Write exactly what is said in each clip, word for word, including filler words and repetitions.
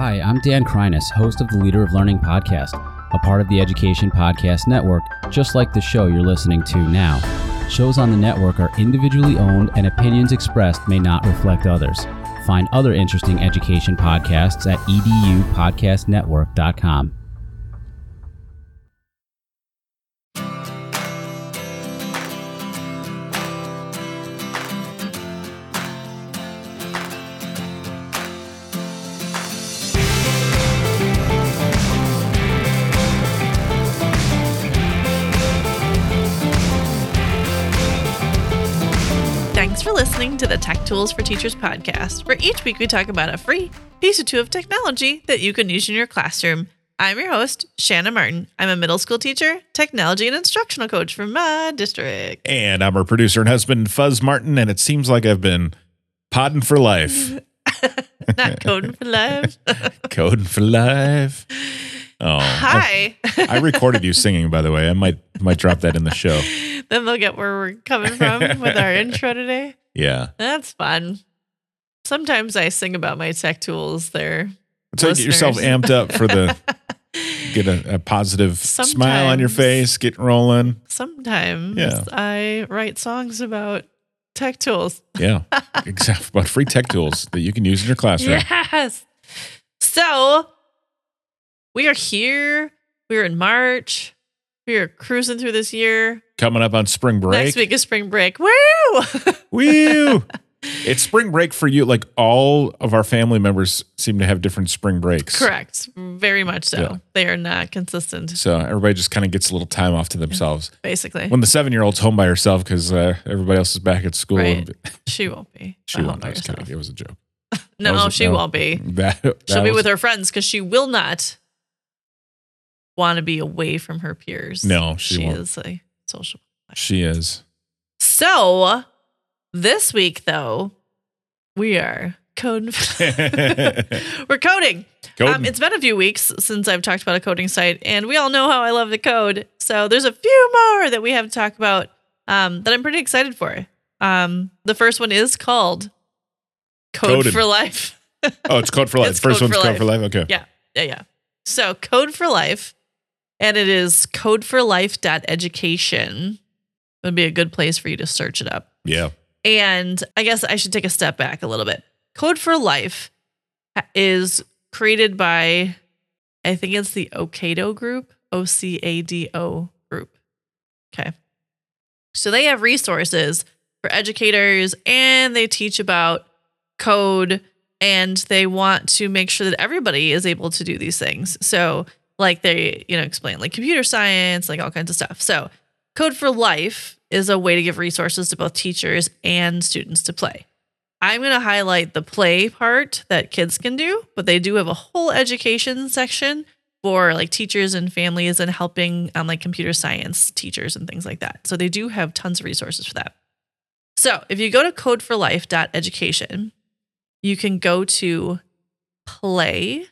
Hi, I'm Dan Kreiness, host of the Leader of Learning podcast, a part of the Education Podcast Network, just like the show you're listening to now. Shows on the network are individually owned and opinions expressed may not reflect others. Find other interesting education podcasts at e d u podcast network dot com. Thanks for listening to the Tech Tools for Teachers podcast, where each week we talk about a free piece or two of technology that you can use in your classroom. I'm your host, Shanna Martin. I'm a middle school teacher, technology, and instructional coach from my district. And I'm our producer and husband, Fuzz Martin, and it seems like I've been podding for life. Not coding for life. Coding for life. Oh, Hi. I, I recorded you singing, by the way. I might might drop that in the show. Then they'll get where we're coming from with our intro today. Yeah. That's fun. Sometimes I sing about my tech tools there. So get yourself amped up for the, get a, a positive Sometimes, smile on your face, get rolling. Sometimes Yeah. I write songs about tech tools. Yeah. Exactly. About free tech tools that you can use in your classroom. Yes. So we are here. We're in March. We are cruising through this year. Coming up on spring break. Next week is spring break. Woo! Woo! It's spring break for you. Like all of our family members seem to have different spring breaks. Correct. Very much so. Yeah. They are not consistent, So everybody just kind of gets a little time off to themselves. basically. When the seven-year-old's home by herself because uh, everybody else is back at school. Right. She won't be. She at home won't. by I was herself. kidding. It was a joke. No, That was a- she no. won't be. That, that She'll be was- with her friends because she will not want to be away from her peers. No, she she won't. is a social. She is. So this week, though, we are coding. We're coding. Coding. Um, it's been a few weeks since I've talked about a coding site, and we all know how I love to code. So there's a few more that we have to talk about um, that I'm pretty excited for. Um, the first one is called Code Coded. for Life. Oh, it's Code for Life. It's First Code one's for Code Life. for Life. Okay. Yeah, yeah, yeah. So Code for Life, and it is code for life dot education. Would be a good place for you to search it up. Yeah. And I guess I should take a step back a little bit. Code for Life is created by, I think it's the Ocado group, O C A D O group. Okay. So they have resources for educators and they teach about code and they want to make sure that everybody is able to do these things. So like they, you know, explain like computer science, like all kinds of stuff. So Code for Life is a way to give resources to both teachers and students to play. I'm going to highlight the play part that kids can do, but they do have a whole education section for like teachers and families and helping um, like computer science teachers and things like that. So they do have tons of resources for that. So if you go to code for life dot education, you can go to play.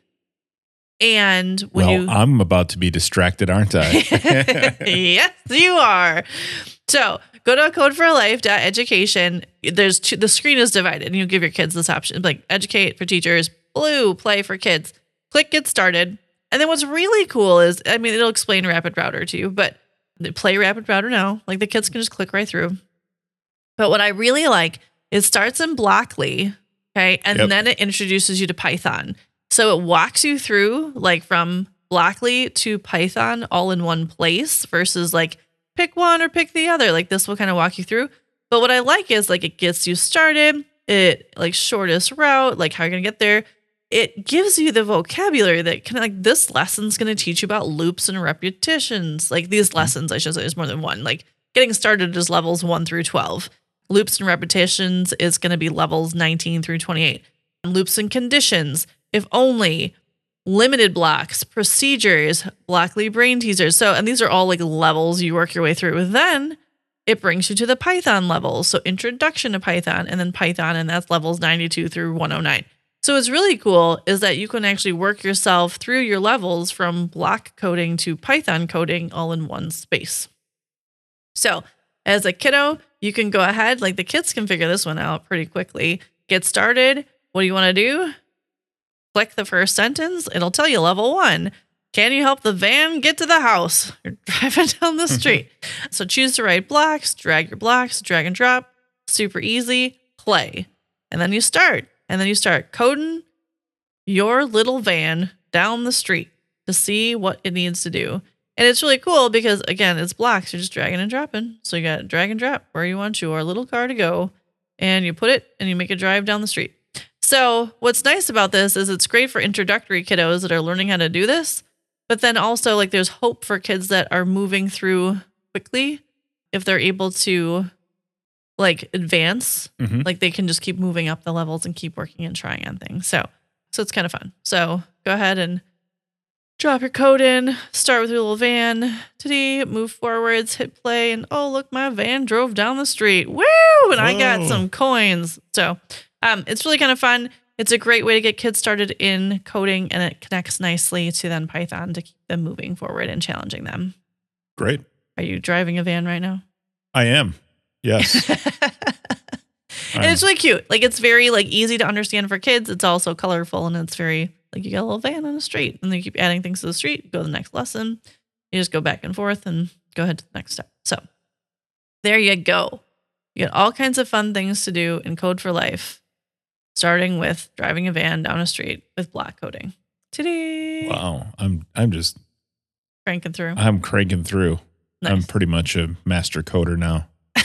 And when Well, you I'm about to be distracted, aren't I? yes, you are. So go to code for life dot education. There's two, the screen is divided and you give your kids this option like educate for teachers, blue, play for kids. Click get started. And then what's really cool is, I mean, it'll explain Rapid Router to you, but play Rapid Router now. Like the kids can just click right through. But what I really like, it starts in Blockly, okay? And Yep. then it introduces you to Python. So it walks you through like from Blockly to Python all in one place versus like pick one or pick the other. Like this will kind of walk you through. But what I like is like it gets you started. It like shortest route, like how you're going to get there. It gives you the vocabulary that kind of like this lesson's going to teach you about loops and repetitions. Like these lessons, I should say, is more than one. Like getting started is levels one through twelve. Loops and repetitions is going to be levels nineteen through twenty-eight. Loops and conditions, if only, limited blocks, procedures, Blockly brain teasers. So, and these are all like levels you work your way through. Then it brings you to the Python levels. So introduction to Python and then Python, and that's levels ninety-two through one oh nine. So what's really cool is that you can actually work yourself through your levels from block coding to Python coding all in one space. So as a kiddo, you can go ahead, like the kids can figure this one out pretty quickly. Get started. What do you want to do? click the first sentence, it'll tell you level one. Can you help the van get to the house? You're driving down the street. So choose the right blocks, drag your blocks, drag and drop. Super easy. Play. And then you start. And then you start coding your little van down the street to see what it needs to do. And it's really cool because, again, it's blocks. You're just dragging and dropping. So you got to drag and drop where you want your little car to go. And you put it and you make it drive down the street. So what's nice about this is it's great for introductory kiddos that are learning how to do this. But then also, like, there's hope for kids that are moving through quickly if they're able to, like, advance. Mm-hmm. Like, they can just keep moving up the levels and keep working and trying on things. So, so it's kind of fun. So go ahead and drop your code in. Start with your little van. Today, move forwards, hit play, and oh, look, my van drove down the street. Woo! And I got Whoa. some coins. So um, it's really kind of fun. It's a great way to get kids started in coding, and it connects nicely to then Python to keep them moving forward and challenging them. Great. Are you driving a van right now? I am. Yes. And it's really cute. Like, it's very like easy to understand for kids. It's also colorful, and it's very like you got a little van on the street, and then you keep adding things to the street. Go to the next lesson. You just go back and forth and go ahead to the next step. So there you go. You got all kinds of fun things to do in Code for Life, starting with driving a van down a street with block coding. Today, Wow. I'm I'm just cranking through. I'm cranking through. I'm Nice. pretty much a master coder now.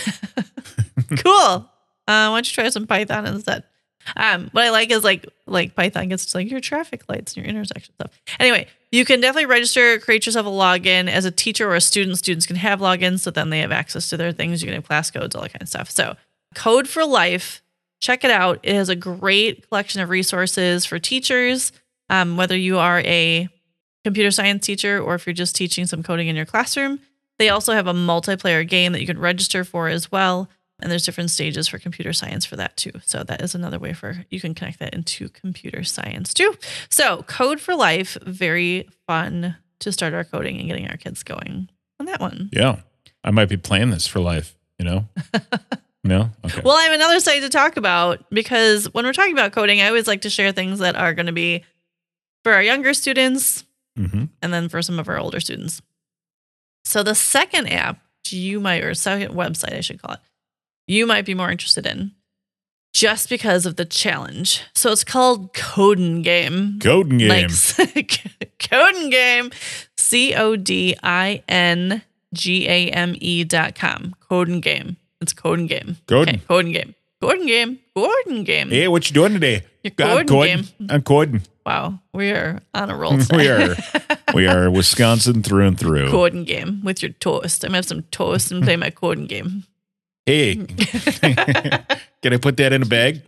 Cool. Uh, why don't you try some Python instead? Um, what I like is like like Python gets to like your traffic lights and your intersection stuff. Anyway, you can definitely register, create yourself a login as a teacher or a student. Students can have logins, so then they have access to their things. You can have class codes, all that kind of stuff. So, Code for Life, check it out. It has a great collection of resources for teachers, um, whether you are a computer science teacher or if you're just teaching some coding in your classroom. They also have a multiplayer game that you can register for as well. And there's different stages for computer science for that too. So that is another way for you can connect that into computer science too. So Code for Life, very fun to start our coding and getting our kids going on that one. Yeah. I might be playing this for life, you know? No? Okay. Well, I have another site to talk about because when we're talking about coding, I always like to share things that are going to be for our younger students Mm-hmm. and then for some of our older students. So the second app you might, or second website, I should call it, you might be more interested in just because of the challenge. So it's called Codin Game. Coding game. Like Codin Game, C O D I N G A M E dot com. Codin Game. It's Codin Game. Codin. Okay, Codin Game. Codin Game. Codin Game. Hey, what you doing today? Your I'm coding coding. game. I'm coding. Wow, we are on a roll today. We are we are Wisconsin through and through. Codin Game with your toast. I'm gonna have some toast and play my Codin Game. Hey, can I put that in a bag?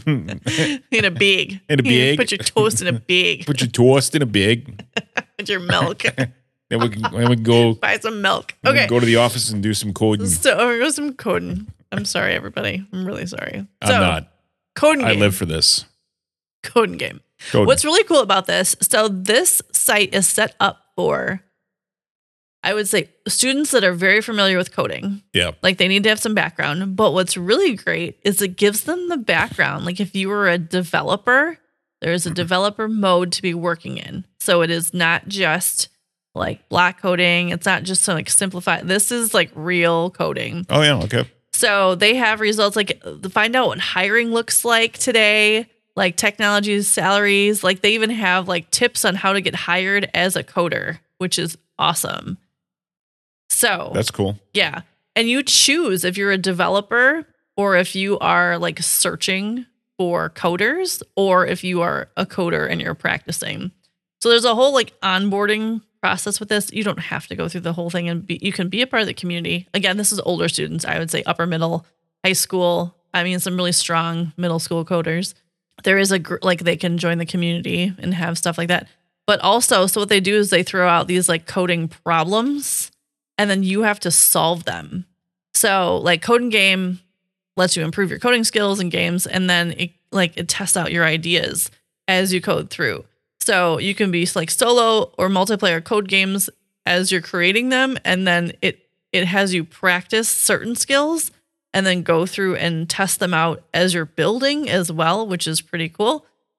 In a bag. In a You bag? Put your toast in a bag. Put your toast in a bag. With your milk. Then we can, then we can go, Buy some milk. we can Okay. go to the office and do some coding. So we're going some coding. I'm sorry, everybody. I'm really sorry. I'm so, not. Coding I game. live for this. Coding game. Coding. What's really cool about this? So this site is set up for, I would say, students that are very familiar with coding. Yeah. Like they need to have some background. But what's really great is it gives them the background. Like if you were a developer, there's a developer mode to be working in. So it is not just like block coding. It's not just some like simplified. This is like real coding. Oh, yeah. Okay. So they have results like to find out what hiring looks like today, like technology salaries. Like they even have like tips on how to get hired as a coder, which is awesome. So That's cool. yeah. And you choose if you're a developer or if you are like searching for coders or if you are a coder and you're practicing. So there's a whole like onboarding process with this. You don't have to go through the whole thing and be, you can be a part of the community. Again, this is older students. I would say upper middle, high school. I mean, some really strong middle school coders. There is a gr- like they can join the community and have stuff like that. But also, so what they do is they throw out these like coding problems and then you have to solve them. So like Coding Game lets you improve your coding skills in games and then it like it tests out your ideas as you code through. So you can be like solo or multiplayer code games as you're creating them. And then it, it has you practice certain skills and then go through and test them out as you're building as well, which is pretty cool.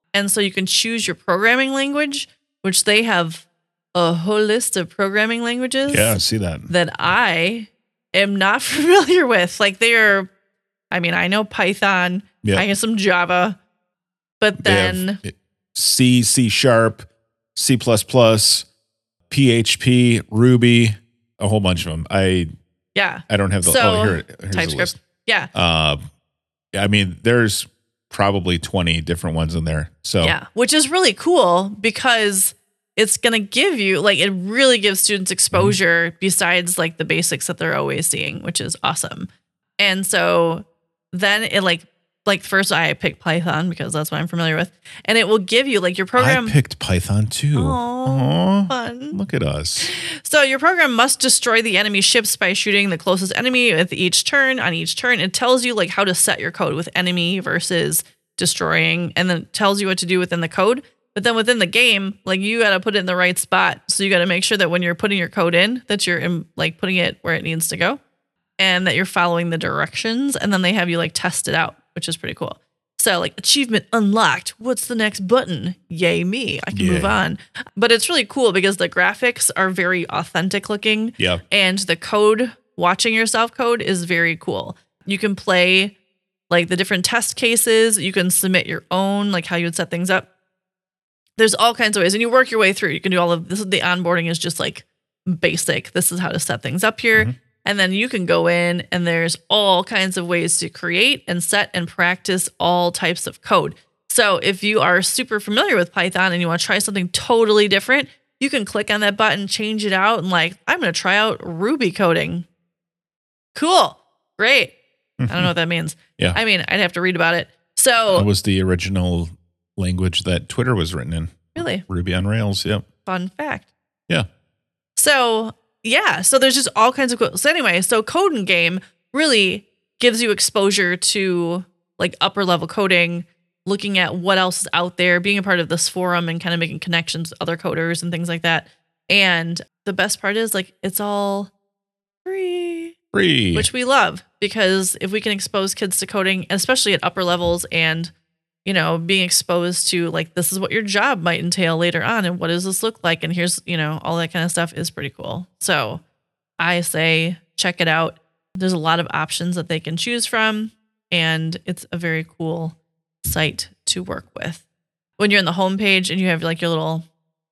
And so you can choose your programming language, which they have a whole list of programming languages. Yeah, I see that. That I am not familiar with. Like they are, I mean, I know Python, Yeah. I know some Java, but They have then C, C sharp, C plus plus, P H P, Ruby, a whole bunch of them. I yeah, I don't have the So, oh here here's the TypeScript. list. Yeah. Uh, I mean, there's probably twenty different ones in there. So Yeah, which is really cool because it's going to give you, like, it really gives students exposure besides, like, the basics that they're always seeing, which is awesome. And so then it, like, like first I picked Python because that's what I'm familiar with. And it will give you, like, your program. I picked Python too. Aw, Aw, fun. look at us. So your program must destroy the enemy ships by shooting the closest enemy with each turn. On each turn, it tells you, like, how to set your code with enemy versus destroying, and then it tells you what to do within the code. But then within the game, like, you got to put it in the right spot. So you got to make sure that when you're putting your code in, that you're in, like, putting it where it needs to go and that you're following the directions. And then they have you, like, test it out, which is pretty cool. So, like, achievement unlocked. What's the next button? Yay me. I can Yeah. move on. But it's really cool because the graphics are very authentic looking. Yeah. And the code, watching yourself code is very cool. You can play, like, the different test cases. You can submit your own, like, how you would set things up. There's all kinds of ways, and you work your way through. You can do all of this. The onboarding is just, like, basic. This is how to set things up here. Mm-hmm. And then you can go in, and there's all kinds of ways to create and set and practice all types of code. So if you are super familiar with Python and you want to try something totally different, you can click on that button, change it out, and, like, I'm going to try out Ruby coding. Cool. Great. I don't know what that means. Yeah. I mean, I'd have to read about it. So That was the original language that Twitter was written in. really Ruby on Rails. Yep. fun fact. Yeah. So yeah, so there's just all kinds of cool. So anyway, so Code and Game really gives you exposure to, like, upper level coding, looking at what else is out there, being a part of this forum and kind of making connections with other coders and things like that. And the best part is, like, it's all free, Free. which we love, because if we can expose kids to coding, especially at upper levels, and, you know, being exposed to, like, this is what your job might entail later on, and what does this look like, and here's, you know, all that kind of stuff is pretty cool. So I say check it out. There's a lot of options that they can choose from, and it's a very cool site to work with. When you're in the homepage and you have, like, your little,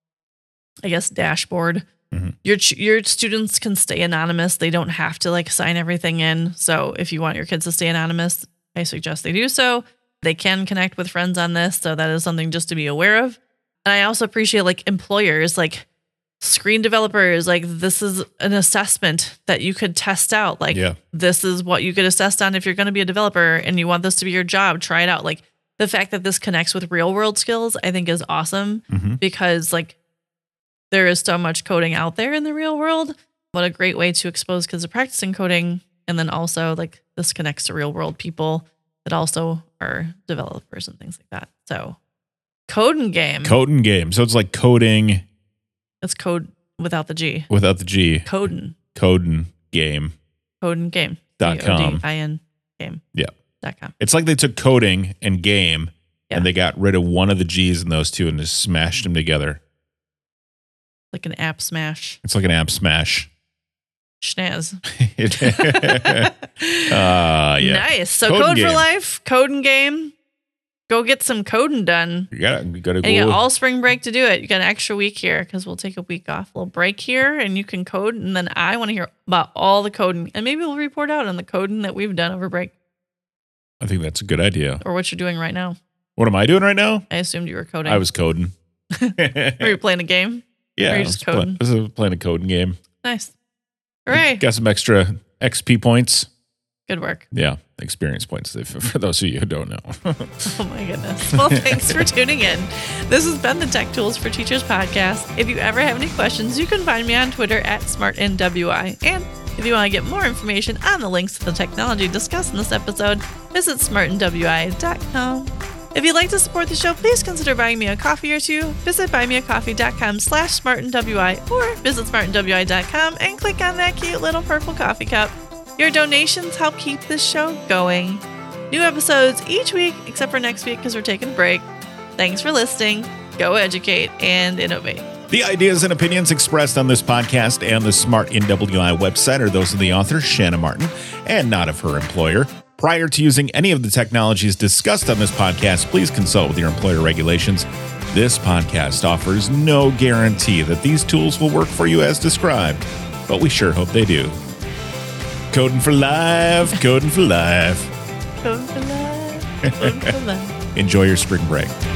I guess, dashboard, Mm-hmm. your ch- your students can stay anonymous. They don't have to, like, sign everything in. So if you want your kids to stay anonymous, I suggest they do so. They can connect with friends on this, so that is something just to be aware of. And I also appreciate, like, employers, like screen developers, like, this is an assessment that you could test out. Like, Yeah. this is what you get assessed on if you're going to be a developer and you want this to be your job. Try it out. Like, the fact that this connects with real world skills, I think, is awesome Mm-hmm. because, like, there is so much coding out there in the real world. What a great way to expose kids to practicing coding. And then also, like, this connects to real world people that also are developers and things like that. So Code and Game. Code and Game. So it's like coding It's code without the G. without the G. Coden. Code and Game. Code and Game. Dot com. C O D I N game. Yeah. Dot com. It's like they took coding and game Yeah. and they got rid of one of the G's in those two and just smashed them together. Like an app smash. It's like an app smash. Schnaz. uh, yeah. Nice. So Code and Code for Game. Life, Code and Game. Go get some coding done. You gotta, you gotta And you go. got all spring break to do it. You got an extra week here because we'll take a week off, a little break here, and you can code. And then I want to hear about all the coding. And maybe we'll report out on the coding that we've done over break I think that's a good idea. or what you're doing right now. What am I doing right now? I assumed you were coding. I was coding. Were you playing a game? Yeah, Or I you was, just play- coding? I was playing a coding game. Nice. Hooray. Got some extra X P points. Good work. Yeah, experience points if, for those of you who don't know. Oh my goodness. Well, thanks for tuning in. This has been the Tech Tools for Teachers podcast. If you ever have any questions, you can find me on Twitter at SmartNWI. And if you want to get more information on the links to the technology discussed in this episode, visit smart N W I dot com. If you'd like to support the show, please consider buying me a coffee or two. Visit buymeacoffee.com slash smartnwi or visit smartnwi dot com and click on that cute little purple coffee cup. Your donations help keep this show going. New episodes each week, except for next week because we're taking a break. Thanks for listening. Go educate and innovate. The ideas and opinions expressed on this podcast and the Smart N W I website are those of the author, Shanna Martin, and not of her employer. Prior to using any of the technologies discussed on this podcast, please consult with your employer regulations. This podcast offers no guarantee that these tools will work for you as described, but we sure hope they do. Coding for life, coding for life. Coding for life, coding for life. Enjoy your spring break.